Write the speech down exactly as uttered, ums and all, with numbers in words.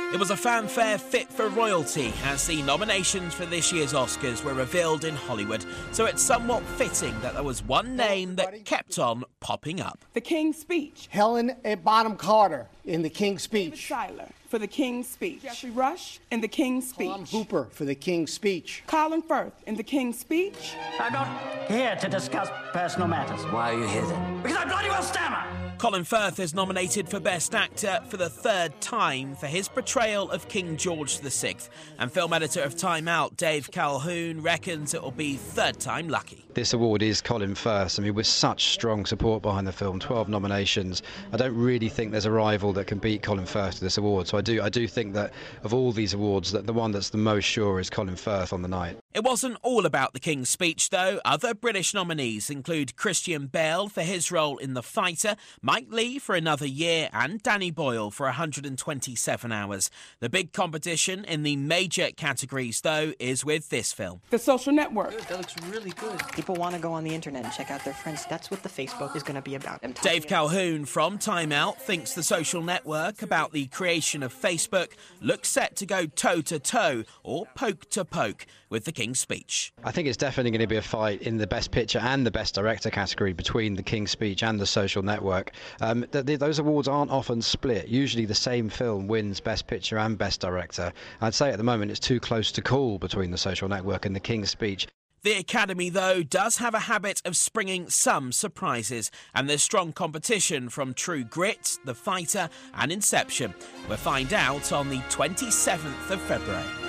It was a fanfare fit for royalty as the nominations for this year's Oscars were revealed in Hollywood, so it's somewhat fitting that there was one name that kept on popping up. The King's Speech. Helen Bonham Carter in The King's Speech. David Seiler for The King's Speech. Jeffrey Rush in The King's Speech. Tom Hooper for The King's Speech. Colin Firth in The King's Speech. I'm not here to discuss personal matters. Why are you here then? Because I bloody well stammer! Colin Firth is nominated for Best Actor for the third time for his portrayal of King George the Sixth. And film editor of Time Out, Dave Calhoun, reckons it will be third time lucky. This award is Colin Firth. I mean, with such strong support behind the film, twelve nominations, I don't really think there's a rival that can beat Colin Firth to this award. So I do, I do think that of all these awards, that the one that's the most sure is Colin Firth on the night. It wasn't all about The King's Speech, though. Other British nominees include Christian Bale for his role in The Fighter, Mike Leigh for Another Year, and Danny Boyle for one hundred twenty-seven hours. The big competition in the major categories, though, is with this film. The Social Network. Good, that looks really good. People want to go on the internet and check out their friends. That's what the Facebook is going to be about. Dave Calhoun from Time Out thinks The Social Network, about the creation of Facebook, looks set to go toe-to-toe or poke-to-poke with The King's Speech. I think it's definitely going to be a fight in the Best Picture and the Best Director category between The King's Speech and The Social Network. Um, th th those awards aren't often split. Usually the same film wins Best Picture and Best Director. I'd say at the moment it's too close to call between The Social Network and The King's Speech. The Academy, though, does have a habit of springing some surprises, and there's strong competition from True Grit, The Fighter and Inception. We'll find out on the twenty-seventh of February.